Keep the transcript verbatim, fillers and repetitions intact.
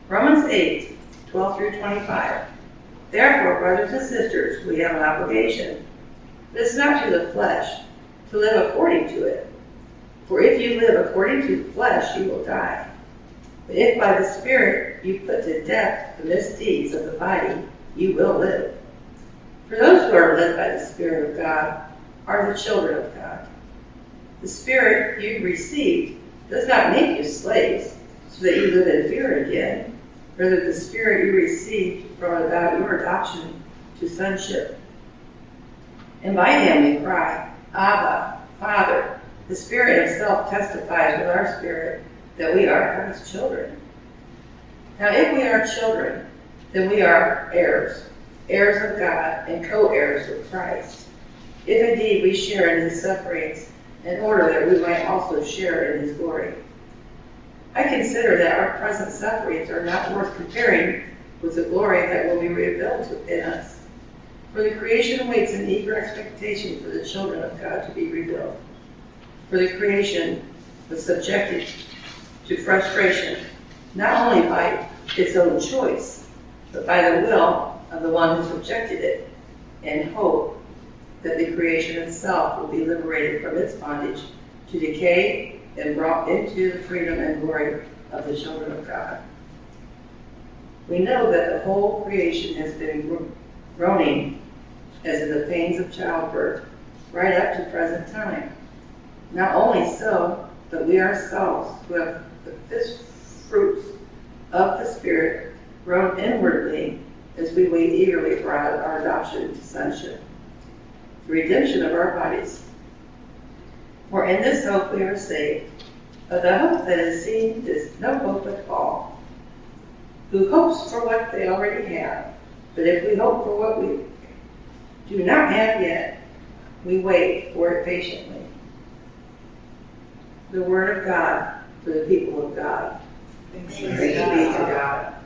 Romans eight, twelve through twenty-five. Therefore, brothers and sisters, we have an obligation. But it's not to the flesh, to live according to it. For if you live according to the flesh, you will die. But if by the Spirit you put to death the misdeeds of the body, you will live. For those who are led by the Spirit of God are the children of God. The Spirit you received does not make you slaves, so that you live in fear again. Rather, the Spirit you received brought about your adoption to sonship. And by him we cry, Abba, Father. The Spirit himself testifies with our spirit that we are God's children. Now, if we are children, then we are heirs, heirs of God and co-heirs with Christ. If indeed we share in his sufferings, in order that we might also share in his glory. I consider that our present sufferings are not worth comparing with the glory that will be revealed in us. For the creation waits in eager expectation for the children of God to be revealed. For the creation was subjected to frustration, not only by its own choice, but by the will of the one who subjected it, in hope that the creation itself will be liberated from its bondage to decay and brought into the freedom and glory of the children of God. We know that the whole creation has been groaning as in the pains of childbirth, right up to present time. Not only so, but we ourselves, who have the first fruits of the Spirit, groan inwardly as we wait eagerly for our, our adoption to sonship, the redemption of our bodies. For in this hope we are saved. But the hope that is seen is no hope at all. Who hopes for what they already have? But if we hope for what we do not have yet, we wait for it patiently. The word of God for the people of God. Thanks Thanks be to God.